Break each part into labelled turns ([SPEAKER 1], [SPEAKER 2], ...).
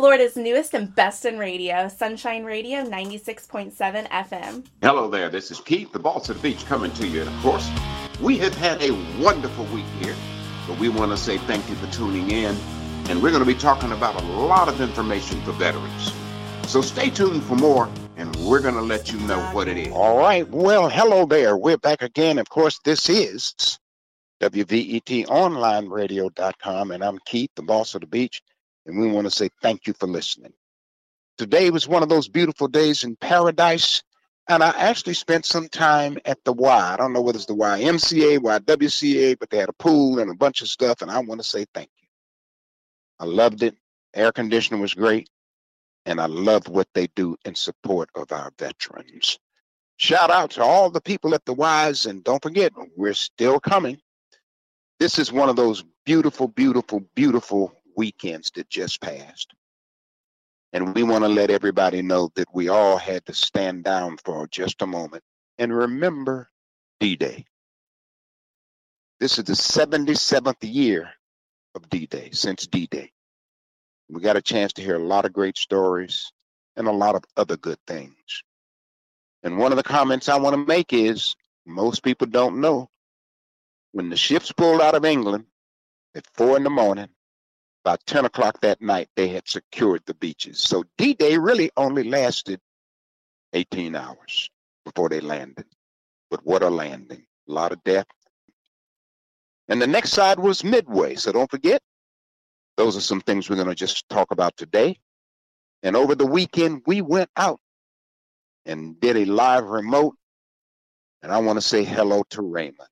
[SPEAKER 1] Florida's newest and best in radio, Sunshine Radio 96.7 FM.
[SPEAKER 2] Hello there, this is Keith, the boss of the beach, coming to you. And of course, we have had a wonderful week here, but we want to say thank you for tuning in. And we're going to be talking about a lot of information for veterans. So stay tuned for more, and we're going to let you know what it is.
[SPEAKER 3] All right, well, hello there. We're back again. Of course, this is WVETOnlineradio.com, and I'm Keith, the boss of the beach. And we want to say thank you for listening. Today was one of those beautiful days in paradise, and I actually spent some time at the Y. I don't know whether it's the YMCA, YWCA, but they had a pool and a bunch of stuff, and I want to say thank you. I loved it. Air conditioning was great, and I loved what they do in support of our veterans. Shout out to all the people at the Ys, and don't forget, we're still coming. This is one of those beautiful, beautiful, beautiful weekends that just passed. And we want to let everybody know that we all had to stand down for just a moment and remember D-Day. This is the 77th year of D-Day, since D-Day. We got a chance to hear a lot of great stories and a lot of other good things. And one of the comments I want to make is, most people don't know, when the ships pulled out of England at 4 a.m, about 10 o'clock that night, they had secured the beaches. So D-Day really only lasted 18 hours before they landed. But what a landing. A lot of death. And the next side was Midway. So don't forget, those are some things we're going to just talk about today. And over the weekend, we went out and did a live remote. And I want to say hello to Raymond.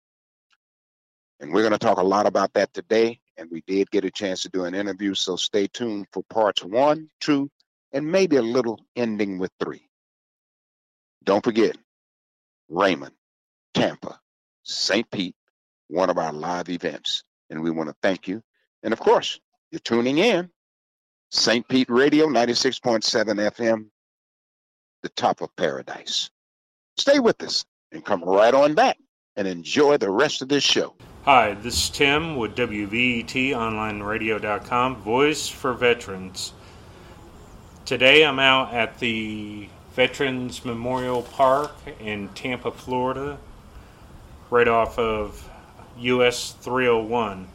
[SPEAKER 3] And we're going to talk a lot about that today. And we did get a chance to do an interview, so stay tuned for parts 1, 2, and maybe a little ending with 3. Don't forget, Raymond, Tampa, St. Pete, one of our live events. And we want to thank you. And of course, you're tuning in. St. Pete Radio, 96.7 FM, the top of paradise. Stay with us and come right on back and enjoy the rest of this show.
[SPEAKER 4] Hi, this is Tim with WVETOnlineradio.com, Voice for Veterans. Today I'm out at the Veterans Memorial Park in Tampa, Florida, right off of US 301.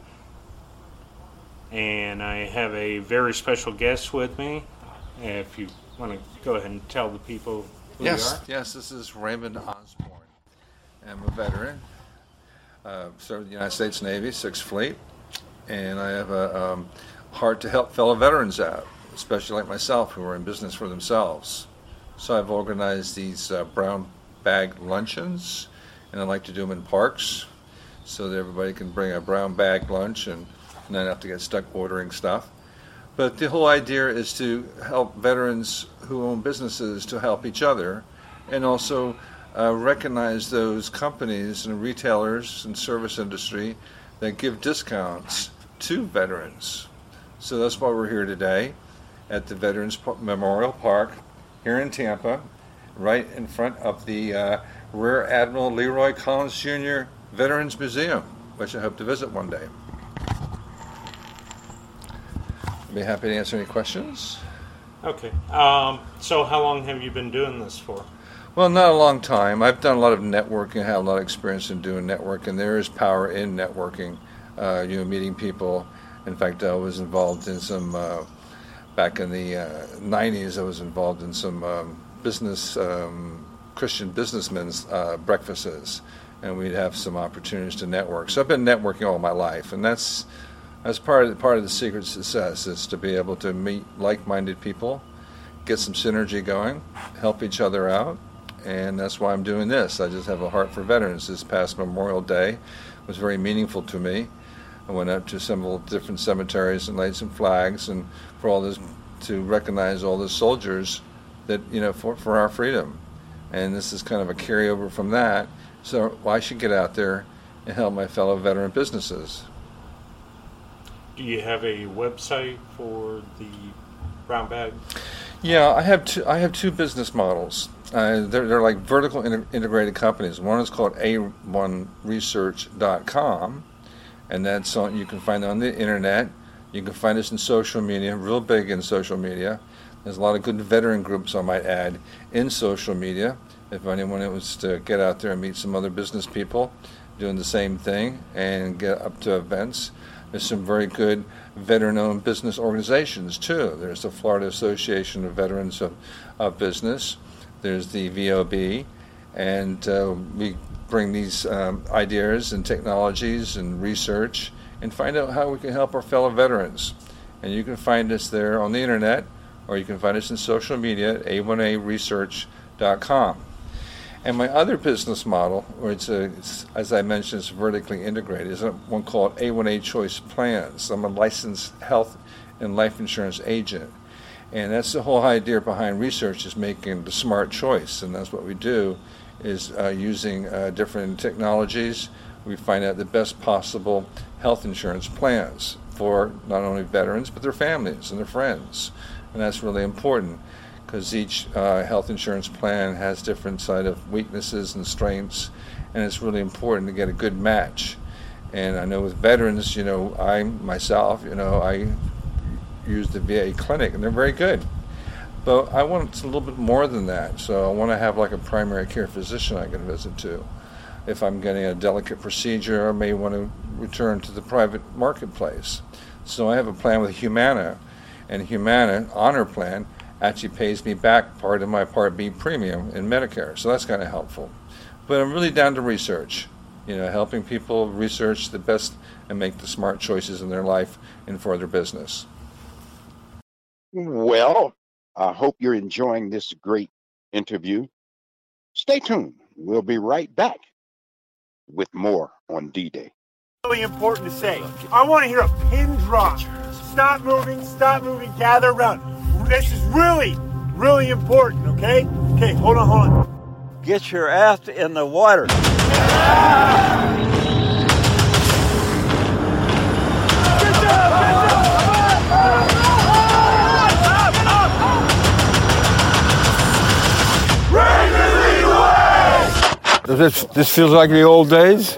[SPEAKER 4] And I have a very special guest with me. If you want to go ahead and tell the people who you are.
[SPEAKER 5] Yes, this is Raymond Osborne. I'm a veteran. Served in the United States Navy, 6th Fleet, and I have a heart to help fellow veterans out, especially like myself who are in business for themselves. So I've organized these brown bag luncheons, and I like to do them in parks so that everybody can bring a brown bag lunch and not have to get stuck ordering stuff. But the whole idea is to help veterans who own businesses to help each other, and also recognize those companies and retailers and service industry that give discounts to veterans. So that's why we're here today at the Veterans Memorial Park here in Tampa, right in front of the Rear Admiral Leroy Collins Jr. Veterans Museum, which I hope to visit one day. I'd be happy to answer any questions.
[SPEAKER 4] Okay. So how long have you been doing this for?
[SPEAKER 5] Well, not a long time. I've done a lot of networking. I have a lot of experience in doing networking. There is power in networking, meeting people. In fact, I was involved in some, back in the 90s, I was involved in some Christian businessmen's breakfasts, and we'd have some opportunities to network. So I've been networking all my life, and that's part of the secret to success, is to be able to meet like-minded people, get some synergy going, help each other out. And that's why I'm doing this. I just have a heart for veterans. This past Memorial Day was very meaningful to me. I went up to several different cemeteries and laid some flags, and for all this, to recognize all the soldiers that, for our freedom. And this is kind of a carryover from that. So I should get out there and help my fellow veteran businesses.
[SPEAKER 4] Do you have a website for the brown bag?
[SPEAKER 5] Yeah, I have two business models. They're like vertical integrated companies. One is called A1Research.com, and that's on, you can find it on the internet. You can find us in social media, real big in social media. There's a lot of good veteran groups, I might add, in social media. If anyone wants to get out there and meet some other business people doing the same thing and get up to events, there's some very good veteran-owned business organizations, too. There's the Florida Association of Veterans of Business. There's the VOB. And we bring these ideas and technologies and research and find out how we can help our fellow veterans. And you can find us there on the internet, or you can find us in social media at a1aresearch.com. And my other business model, which it's, as I mentioned, is vertically integrated, is one called A1A Choice Plans. I'm a licensed health and life insurance agent. And that's the whole idea behind research, is making the smart choice. And that's what we do, is using different technologies. We find out the best possible health insurance plans for not only veterans, but their families and their friends. And that's really important, because each health insurance plan has different side of weaknesses and strengths, and it's really important to get a good match. And I know with veterans, I use the VA clinic, and they're very good. But I want a little bit more than that, so I want to have like a primary care physician I can visit to. If I'm getting a delicate procedure, I may want to return to the private marketplace. So I have a plan with Humana, and Humana Honor Plan actually pays me back part of my Part B premium in Medicare, so that's kind of helpful. But I'm really down to research, helping people research the best and make the smart choices in their life and for their business.
[SPEAKER 3] Well, I hope you're enjoying this great interview. Stay tuned. We'll be right back with more on D-Day.
[SPEAKER 6] Really important to say. I want to hear a pin drop. Stop moving, gather around. This is really, really important, okay? Okay, hold on.
[SPEAKER 7] Get your ass in the water. This feels like the old days?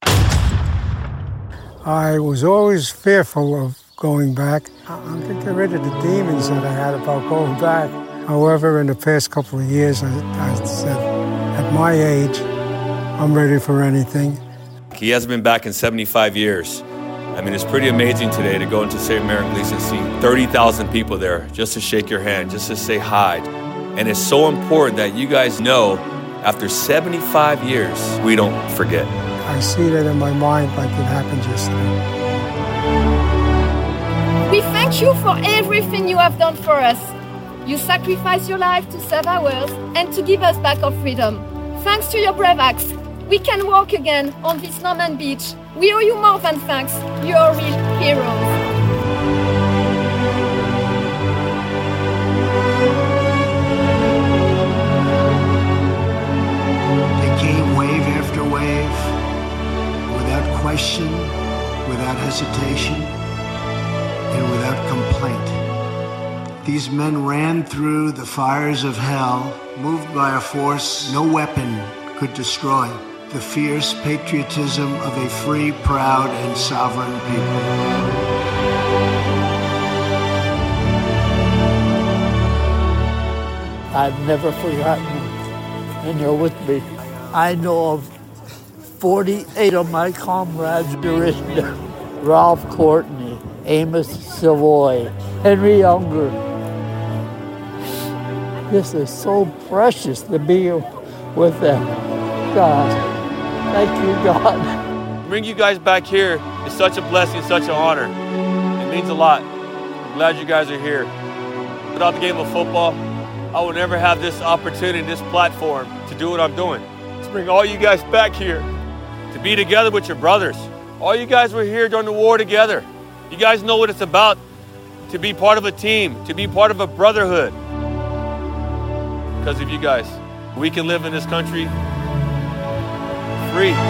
[SPEAKER 8] I was always fearful of going back. I'm going to get rid of the demons that I had about going back. However, in the past couple of years, I said, at my age, I'm ready for anything.
[SPEAKER 9] He hasn't been back in 75 years. I mean, it's pretty amazing today to go into St. Mary Lease and see 30,000 people there just to shake your hand, just to say hi. And it's so important that you guys know, after 75 years, we don't forget.
[SPEAKER 8] I see that in my mind like it happened yesterday.
[SPEAKER 10] We thank you for everything you have done for us. You sacrificed your life to save ours and to give us back our freedom. Thanks to your brave acts, we can walk again on this Norman beach. We owe you more than thanks. You are real heroes.
[SPEAKER 11] They came wave after wave, without question, without hesitation, and without complaint. These men ran through the fires of hell, moved by a force no weapon could destroy, the fierce patriotism of a free, proud, and sovereign people.
[SPEAKER 12] I've never forgotten it, and you're with me. I know of 48 of my comrades are in there. Ralph Courtney, Amos Savoy, Henry Younger. This is so precious to be with them. God, thank you, God.
[SPEAKER 9] Bring you guys back here is such a blessing, such an honor. It means a lot. I'm glad you guys are here. Without the game of football, I would never have this opportunity, this platform to do what I'm doing. To bring all you guys back here, to be together with your brothers. All you guys were here during the war together. You guys know what it's about to be part of a team, to be part of a brotherhood. Because of you guys, we can live in this country free.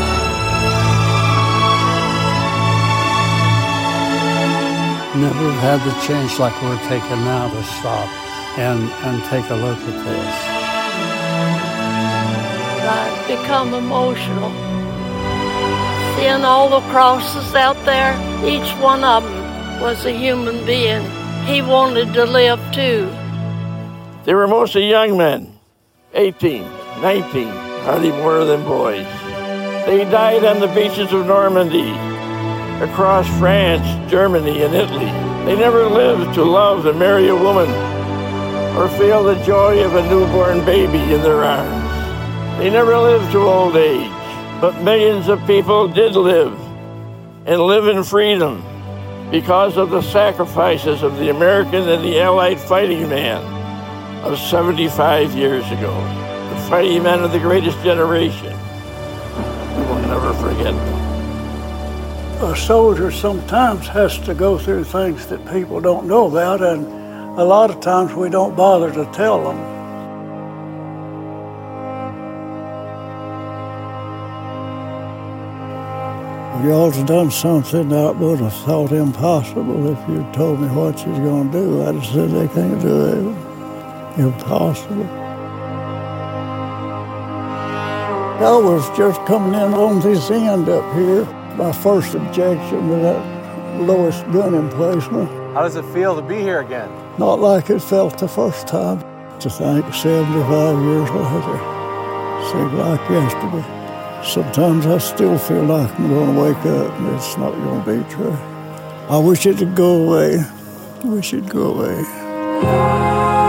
[SPEAKER 12] Never had the chance like we're taking now to stop and take a look at this.
[SPEAKER 13] I've become emotional. Seeing all the crosses out there, each one of them was a human being. He wanted to live too.
[SPEAKER 14] They were mostly young men, 18, 19, hardly more than boys. They died on the beaches of Normandy, across France, Germany, and Italy. They never lived to love and marry a woman or feel the joy of a newborn baby in their arms. They never lived to old age, but millions of people did live and live in freedom because of the sacrifices of the American and the Allied fighting man of 75 years ago. The fighting men of the greatest generation. We will never forget them.
[SPEAKER 12] A soldier sometimes has to go through things that people don't know about, and a lot of times we don't bother to tell them. Y'all's done something that I would have thought impossible if you'd told me what you was going to do. I'd have said they can't do it. Impossible. I was just coming in on this end up here. My first objection to that lowest gun emplacement.
[SPEAKER 15] How does it feel to be here again?
[SPEAKER 12] Not like it felt the first time. To think 75 years later, seemed like yesterday. Sometimes I still feel like I'm going to wake up and it's not going to be true. I wish it would go away. I wish it'd go away.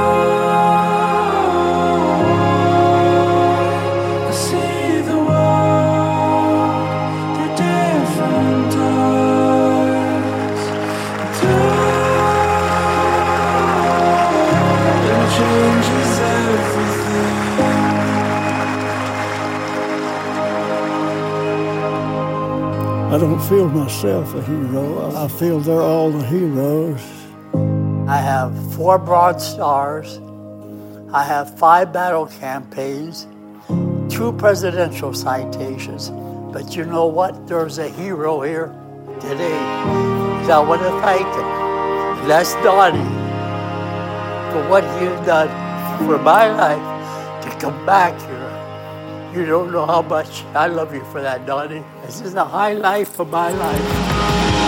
[SPEAKER 12] I don't feel myself a hero. I feel they're all the heroes.
[SPEAKER 16] I have 4 Bronze Stars. I have 5 battle campaigns, 2 presidential citations. But you know what? There's a hero here today. And I want to thank him. That's Donnie for what he's done for my life to come back here. You don't know how much I love you for that, Donnie. This is a highlight for my life.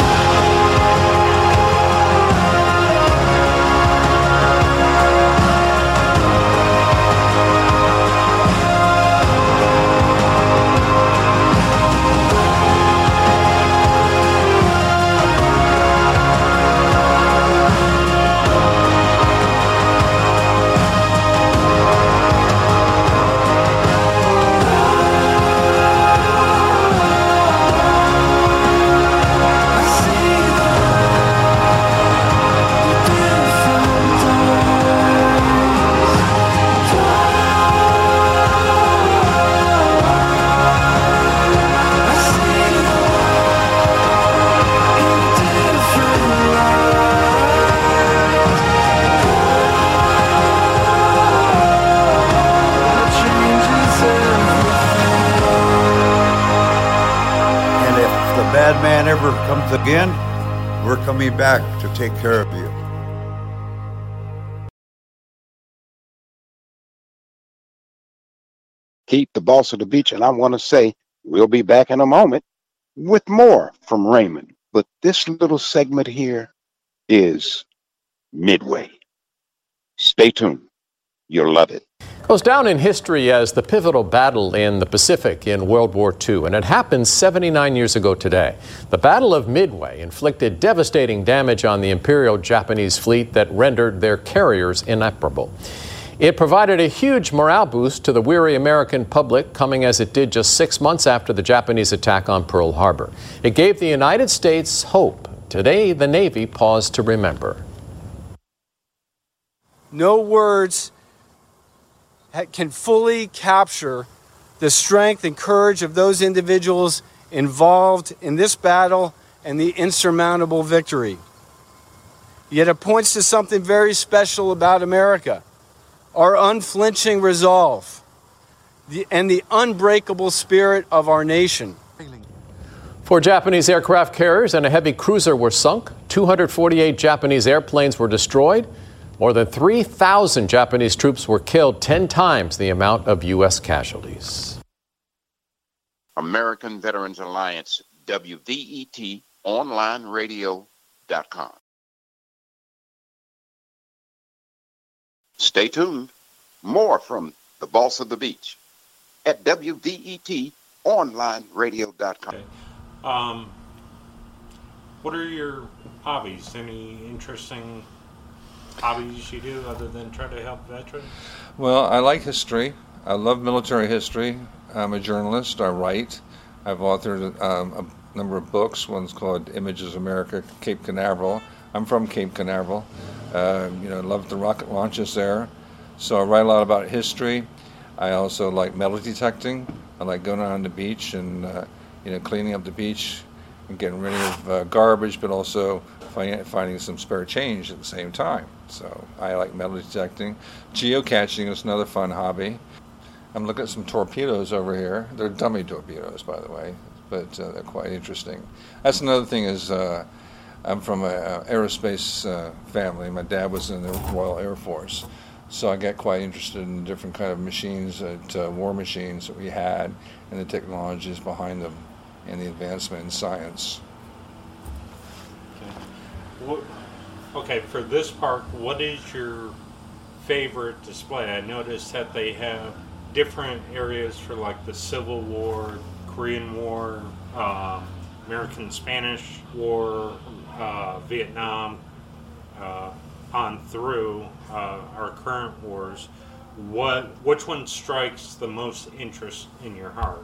[SPEAKER 17] Bad man ever comes again, we're coming back to take care of you.
[SPEAKER 3] Keith, the boss of the beach, and I want to say we'll be back in a moment with more from Raymond. But this little segment here is Midway. Stay tuned. You'll love it.
[SPEAKER 18] Goes down in history as the pivotal battle in the Pacific in World War II, and it happened 79 years ago today. The Battle of Midway inflicted devastating damage on the Imperial Japanese fleet that rendered their carriers inoperable. It provided a huge morale boost to the weary American public, coming as it did just 6 months after the Japanese attack on Pearl Harbor. It gave the United States hope. Today, the Navy paused to remember.
[SPEAKER 19] No words can fully capture the strength and courage of those individuals involved in this battle and the insurmountable victory. Yet it points to something very special about America, our unflinching resolve, and the unbreakable spirit of our nation.
[SPEAKER 18] 4 Japanese aircraft carriers and a heavy cruiser were sunk. 248 Japanese airplanes were destroyed. More than 3,000 Japanese troops were killed, 10 times the amount of U.S. casualties.
[SPEAKER 2] American Veterans Alliance, WVET, onlineradio.com. Stay tuned. More from the Boss of the Beach at WVET, onlineradio.com.
[SPEAKER 4] Okay. What are your hobbies? Any interesting hobbies you do other than try to help veterans?
[SPEAKER 5] Well, I like history. I love military history. I'm a journalist. I write. I've authored a number of books. One's called Images of America, Cape Canaveral. I'm from Cape Canaveral. I love the rocket launches there. So I write a lot about history. I also like metal detecting. I like going on the beach and cleaning up the beach and getting rid of garbage, but also finding some spare change at the same time. So I like metal detecting. Geocaching is another fun hobby. I'm looking at some torpedoes over here. They're dummy torpedoes, by the way, but they're quite interesting. That's another thing is I'm from an aerospace family. My dad was in the Royal Air Force. So I got quite interested in different kind of machines, war machines that we had, and the technologies behind them, and the advancement in science.
[SPEAKER 4] Okay, for this park, what is your favorite display? I noticed that they have different areas for like the Civil War, Korean War, American-Spanish War, Vietnam, on through our current wars. Which one strikes the most interest in your heart?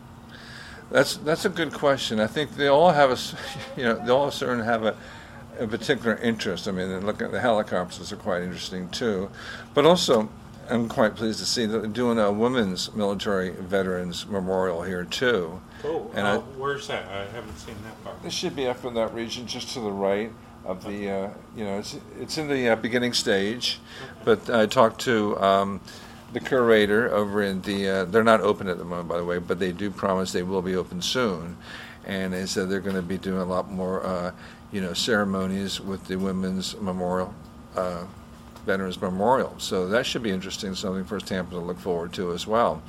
[SPEAKER 5] That's a good question. I think they all have they all certainly have a particular interest. I mean, look at the helicopters are quite interesting too, but also I'm quite pleased to see that they're doing a women's military veterans memorial here too.
[SPEAKER 4] Cool.
[SPEAKER 5] And
[SPEAKER 4] where's that? I haven't seen that part.
[SPEAKER 5] This should be up in that region, just to the right of the. It's in the beginning stage, but I talked to the curator over in the. They're not open at the moment, by the way, but they do promise they will be open soon, and they said they're going to be doing a lot more, ceremonies with the women's memorial. Veterans Memorial, so that should be interesting. Something for Tampa to look forward to as well.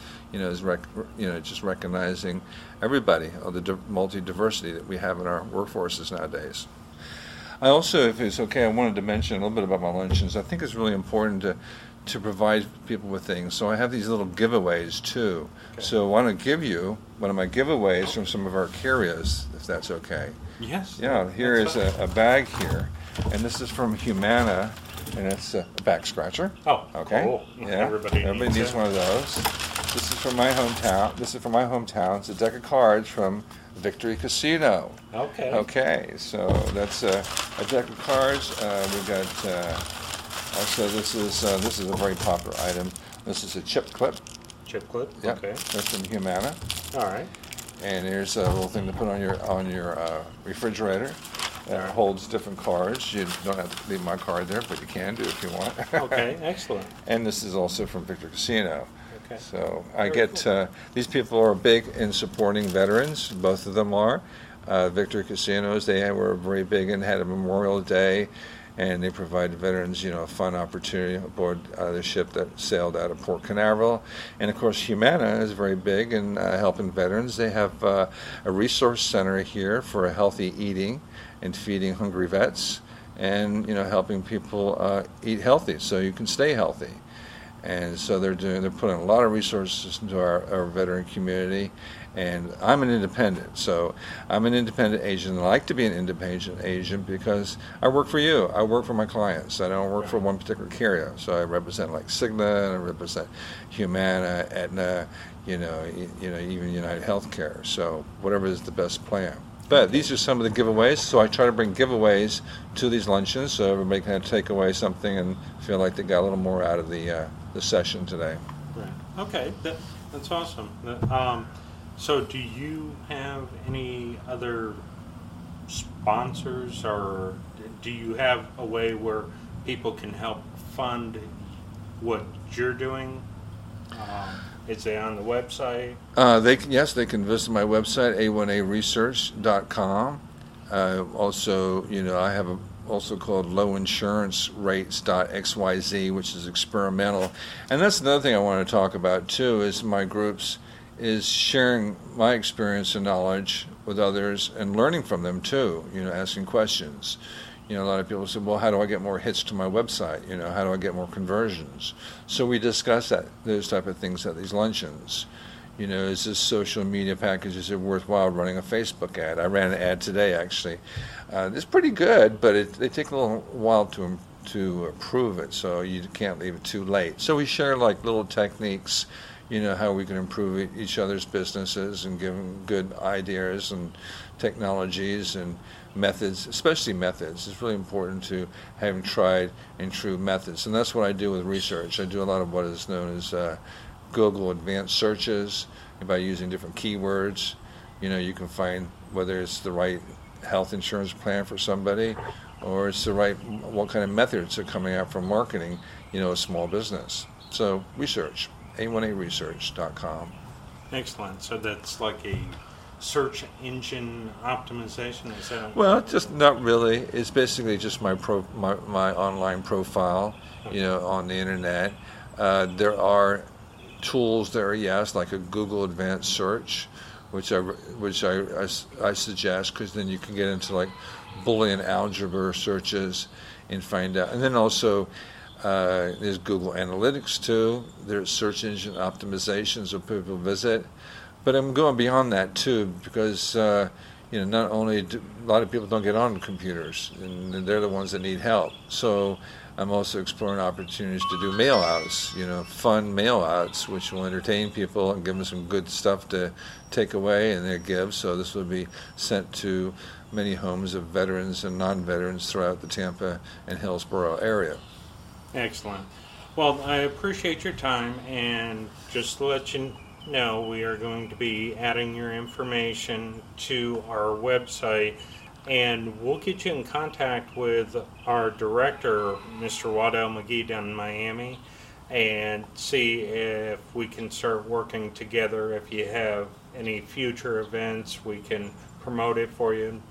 [SPEAKER 5] Just recognizing everybody, all the multi-diversity that we have in our workforces nowadays. I also, if it's okay, I wanted to mention a little bit about my luncheons. I think it's really important to provide people with things. So I have these little giveaways too. Okay. So I want to give you one of my giveaways from some of our carriers, if that's okay.
[SPEAKER 4] Yes.
[SPEAKER 5] Yeah. Here is a bag here, and this is from Humana. And it's a back scratcher.
[SPEAKER 4] Oh,
[SPEAKER 5] okay.
[SPEAKER 4] Cool.
[SPEAKER 5] Yeah. Everybody needs one of those. This is from my hometown. It's a deck of cards from Victory Casino.
[SPEAKER 4] Okay.
[SPEAKER 5] Okay. So that's a deck of cards. We got also this is a very popular item. This is a chip clip.
[SPEAKER 4] Chip clip.
[SPEAKER 5] Yep.
[SPEAKER 4] Okay.
[SPEAKER 5] That's from Humana.
[SPEAKER 4] All right.
[SPEAKER 5] And here's a little thing to put on your refrigerator. Holds different cards. You don't have to leave my card there, but you can do if you want.
[SPEAKER 4] Okay, excellent.
[SPEAKER 5] And this is also from Victor Casino.
[SPEAKER 4] Okay.
[SPEAKER 5] So these people are big in supporting veterans. Both of them are. Victor Casinos, they were very big and had a Memorial Day, and they provided veterans, a fun opportunity aboard the ship that sailed out of Port Canaveral. And of course, Humana is very big in helping veterans. They have a resource center here for healthy eating and feeding hungry vets, and helping people eat healthy so you can stay healthy. And so they're putting a lot of resources into our veteran community. And I'm an independent, so I'm an independent agent. I like to be an independent agent because I work for you. I work for my clients. I don't work for one particular carrier. So I represent like Cigna, and I represent Humana, Aetna, even United Healthcare. So whatever is the best plan. But these are some of the giveaways, so I try to bring giveaways to these luncheons so everybody can take away something and feel like they got a little more out of the session today.
[SPEAKER 4] Right. Okay, that's awesome. So do you have any other sponsors, or do you have a way where people can help fund what you're doing? Is it on the website?
[SPEAKER 5] They can visit my website, a1aresearch.com. Also, I have also called lowinsurancerates.xyz, which is experimental. And that's another thing I want to talk about too, is my groups is sharing my experience and knowledge with others and learning from them too, asking questions. A lot of people say, well, how do I get more hits to my website? How do I get more conversions? So we discuss those type of things at these luncheons. Is this social media package, is it worthwhile running a Facebook ad? I ran an ad today, actually. It's pretty good, but they take a little while to approve it, so you can't leave it too late. So we share like little techniques, how we can improve each other's businesses and give them good ideas and technologies and methods, especially methods. It's really important to having tried and true methods. And that's what I do with research. I do a lot of what is known as Google advanced searches. By using different keywords, you can find whether it's the right health insurance plan for somebody or it's what kind of methods are coming out for marketing, a small business. So research, a1aresearch.com.
[SPEAKER 4] Excellent. So that's like a search engine optimization, is that?
[SPEAKER 5] Well, just not really. It's basically just my online profile, on the internet. There are tools there, yes, like a Google Advanced Search, which I suggest, because then you can get into like Boolean algebra searches and find out. And then also there's Google Analytics too. There's search engine optimization, so people visit. But I'm going beyond that too, because not only a lot of people don't get on computers, and they're the ones that need help. So I'm also exploring opportunities to do mail outs, fun mail outs, which will entertain people and give them some good stuff to take away in their gifts. So this will be sent to many homes of veterans and non-veterans throughout the Tampa and Hillsborough area.
[SPEAKER 4] Excellent. Well, I appreciate your time, and just to let you know, we are going to be adding your information to our website, and we'll get you in contact with our director, Mr. Waddell McGee, down in Miami, and see if we can start working together. If you have any future events, we can promote it for you.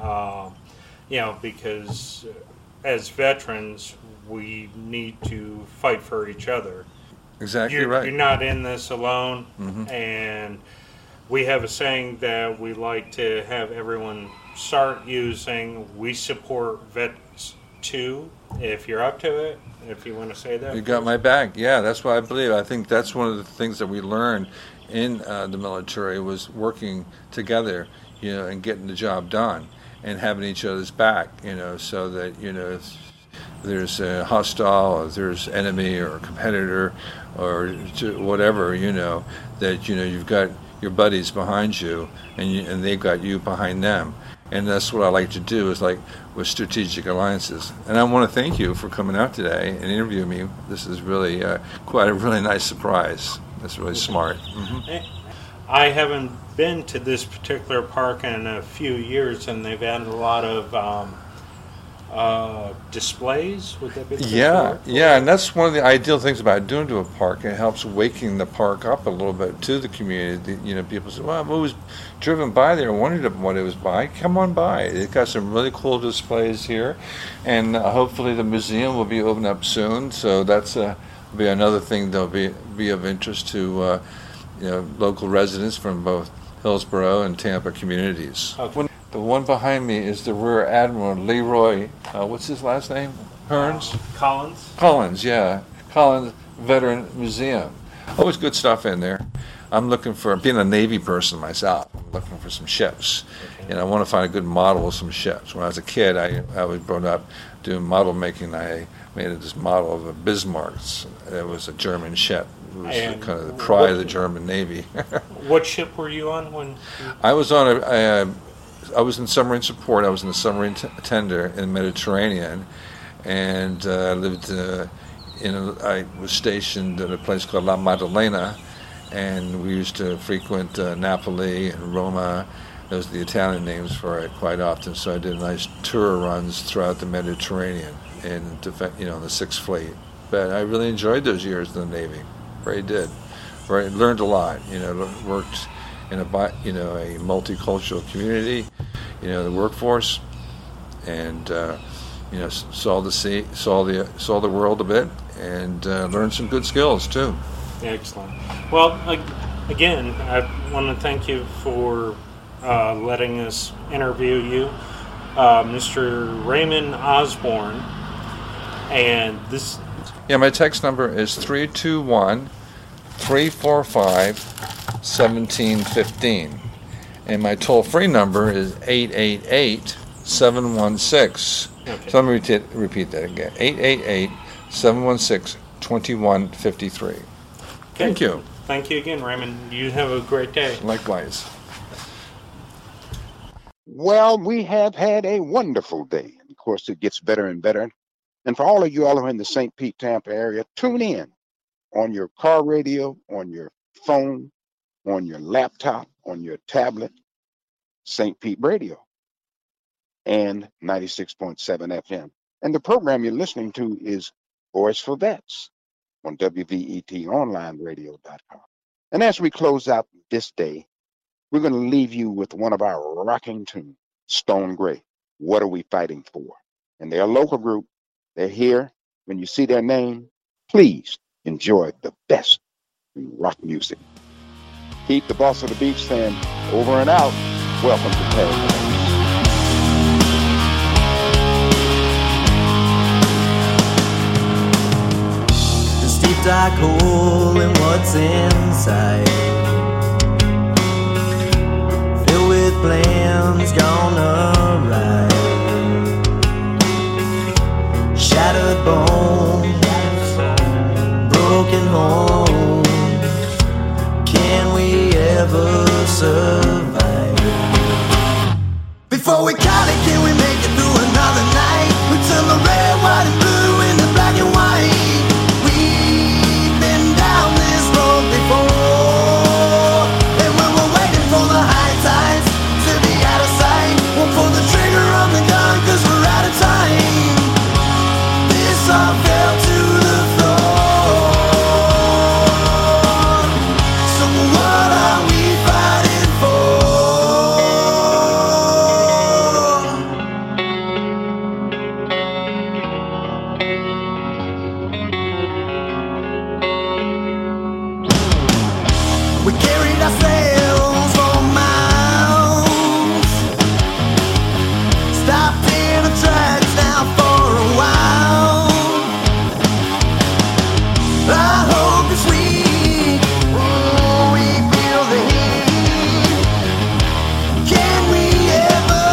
[SPEAKER 4] Because as veterans, we need to fight for each other.
[SPEAKER 5] Exactly right.
[SPEAKER 4] You're not in this alone,
[SPEAKER 5] Mm-hmm.
[SPEAKER 4] and we have a saying that we like to have everyone start using. We support vets too. If you're up to it, if you want to say that.
[SPEAKER 5] You got my back. Yeah, that's what I believe. I think that's one of the things that we learned in the military was working together, and getting the job done and having each other's back, so that, if there's a hostile or there's enemy or a competitor or whatever, that, you've got your buddies behind you and they've got you behind them. And that's what I like to do, is like with strategic alliances. And I want to thank you for coming out today and interviewing me. This is really quite a really nice surprise. That's really smart. Mm-hmm.
[SPEAKER 4] I haven't been to this particular park in a few years, and they've added a lot of displays. Would that be the
[SPEAKER 5] Yeah, and that's one of the ideal things about doing to a park. It helps waking the park up a little bit to the community. People say, well, I've always driven by there and wondered what it was by. Come on by. It's got some really cool displays here, and hopefully the museum will be open up soon. So that's be another thing that'll be of interest to local residents from both Hillsborough and Tampa communities.
[SPEAKER 4] Okay.
[SPEAKER 5] The one behind me is the Rear Admiral Leroy, what's his last name? Hearns?
[SPEAKER 4] Collins.
[SPEAKER 5] Collins, yeah. Collins Veteran Museum. Always good stuff in there. I'm looking for, being a Navy person myself, I'm looking for some ships. Okay. And I want to find a good model of some ships. When I was a kid, I was brought up doing model making. I made this model of a Bismarck. It was a German ship. It was kind of the pride of the German Navy.
[SPEAKER 4] What ship were you on when?
[SPEAKER 5] I was on I was in submarine support. I was in the submarine tender in the Mediterranean, and I lived I was stationed at a place called La Maddalena, and we used to frequent Napoli and Roma. Those are the Italian names for it quite often. So I did nice tour runs throughout the Mediterranean in the Sixth Fleet. But I really enjoyed those years in the Navy. Really did. learned a lot. Worked in a multicultural community, the workforce, and saw the world a bit, and learned some good skills too.
[SPEAKER 4] Excellent. Well, again, I want to thank you for letting us interview you, Mr. Raymond Osborne, and this.
[SPEAKER 5] Yeah, my text number is 321-345-1715, and my toll-free number is 888-716. Okay. So let me repeat that again. 888-716-2153. Thank you.
[SPEAKER 4] Thank you again, Raymond. You have a great day.
[SPEAKER 5] Likewise.
[SPEAKER 3] Well, we have had a wonderful day. Of course, it gets better and better. And for all of you all who are in the St. Pete, Tampa area, tune in on your car radio, on your phone, on your laptop, on your tablet, St. Pete Radio, and 96.7 FM. And the program you're listening to is Voice for Vets on WVETOnlineradio.com. And as we close out this day, we're going to leave you with one of our rocking tunes, Stone Gray, What Are We Fighting For? And they're a local group. They're here. When you see their name, please enjoy the best in rock music. Keep the Boss of the Beach saying, over and out. Welcome to Paradise.
[SPEAKER 20] This deep dark hole and what's inside, filled with plans gone awry. Shattered bones, broken homes. Can we ever survive? Before we call it, can we make it through another night? We turn the red, white, and blue into black and white. We've been down this road before, and when we're waiting for the high tides to be out of sight, won't pull the trigger on the gun 'cause we're out of time. This all fell to the floor. So what are we fighting for? We carried ourselves for miles, stopped in the tracks now for a while. Our hope is weak, we feel the heat. Can we ever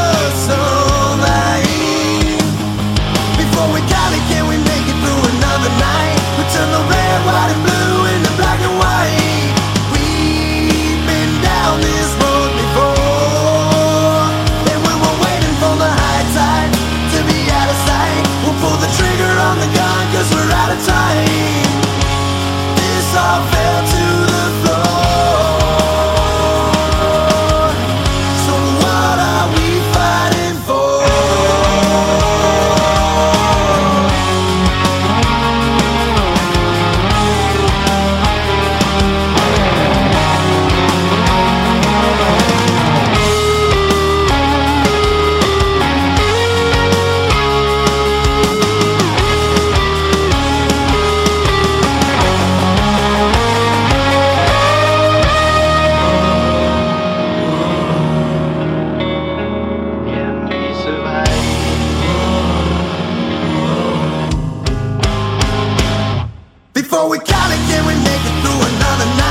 [SPEAKER 20] survive? Before we call it, can we make it through another night? We turn the red, white, and blue into black and white. We've been down this road before, and when we're waiting for the high tide to be out of sight, we'll pull the trigger on the gun 'cause we're out of time. This all fell to the floor. So what are we fighting for? Can we survive? Before we call it, can we make it through another night?